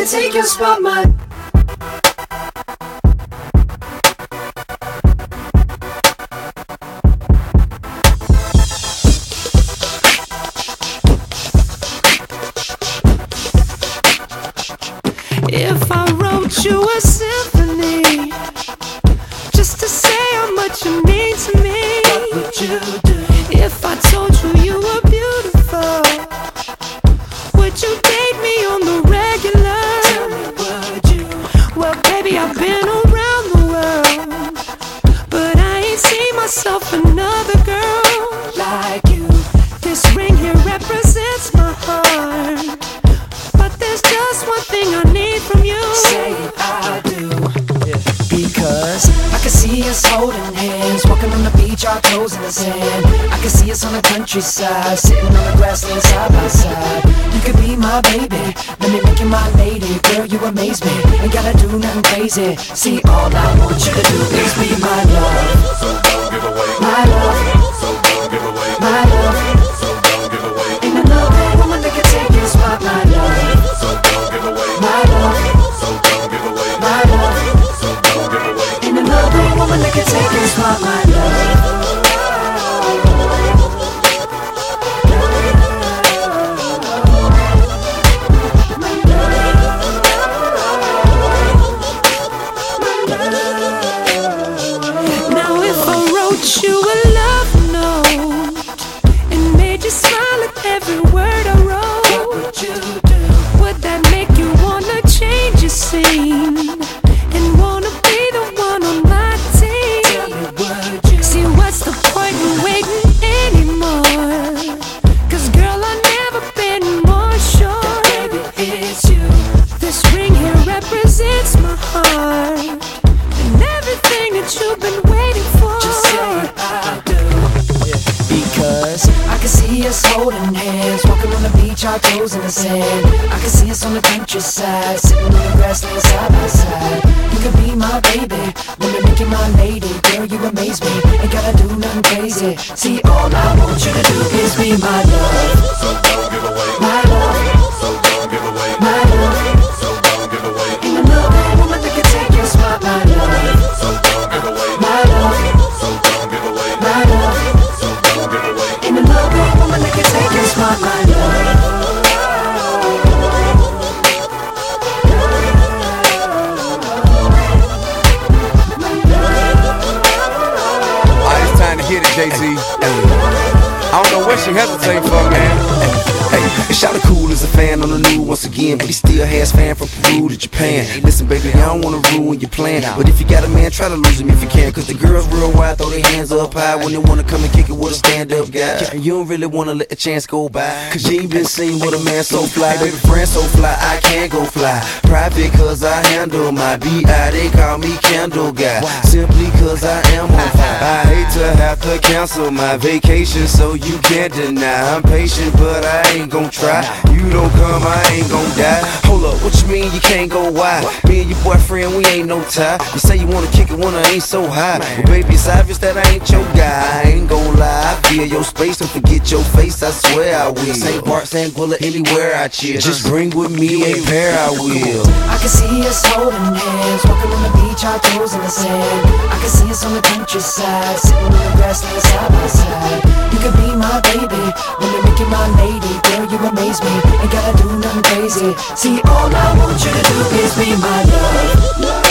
can take your spot, my. If I wrote you a symphony just to say how much you mean to me, What would you do? if I told you you were beautiful, would you date me on the regular? Tell me, would you? Well, baby, I've been around the world, but I ain't seen myself another girl Like you. This ring here represents my heart, but there's just one thing I need from you. Say I do. Because I can see us holding hands, walking on the beach, our toes in the sand. I can see us on the countryside, sitting on the grassland side by side. You could be my baby, let me make you my lady. Girl, you amaze me, ain't gotta do nothing crazy. See, all I want you to do is be my love. So don't give away. My love. So don't give away. My love. So don't give away. Ain't another woman that can take your spot. My love. So don't give away. My love. So don't give away. My love. So don't give away. Ain't another woman that can take your spot. My love. Now if I wrote you a love note and made you smile at every word I wrote, What would you do? would that make you wanna change your scene and wanna be the one on my Tell me, team? would you? See, what's the point in waiting anymore? 'Cause girl, I've never been more sure. Baby, it's you. This ring here represents my heart and everything that you've been waiting for. Just say I do. Because I can see us holding hands, walking on the beach, our toes in the sand. I can see us on the countryside, sitting on the grassland side by side. You could be my baby, let me make you my lady. Girl, you amaze me, ain't gotta do nothing crazy. See, all I want you to do is be my love. So don't give away. My love. So don't give away. My love. So don't give away. Ain't another woman that can take your spot. My love. So don't give away. My love. So don't give away. My love. So don't give away. Ain't another woman that can take your spot. My love. Alright, it's time to hit it, Jay-Z. I don't know what she hesitating for, man. Hey, Shawty cool as a fan on the new once again, but he still has fan from Peru to Japan. Listen, baby, I don't wanna ruin your plan, but if you got a man, try to lose him if you can. 'Cause the girls real wide, throw their hands up high when they wanna come and kick it with a stand-up guy. You don't really wanna let the chance go by, 'cause you ain't been seen with a man so fly. Baby, friend so fly, I can't go fly. Private 'cause I handle my B.I. They call me Candle Guy, simply 'cause I am on fire. I hate to have to cancel my vacation, so you can't deny. I'm patient, but I ain't gon' try. You don't come, I ain't gon' die. Hold up, what you mean you can't go wide? Me and your boyfriend, we ain't no tie. You say you wanna kick it when I ain't so high. Well, baby, it's obvious that I ain't your guy. I ain't gon' lie, I feel your space. Don't forget your face, I swear I will. St. Bart, St. Bullet, anywhere I chill. Just bring with me a pair, I will. I can see us holding hands, walking on the beach, our toes in the sand. I can see us on the countryside, sitting on the grassland side by side. You could be my baby, let me make you my lady. Girl, you amaze me, ain't gotta do nothing crazy. See, all I want you to do is be my love.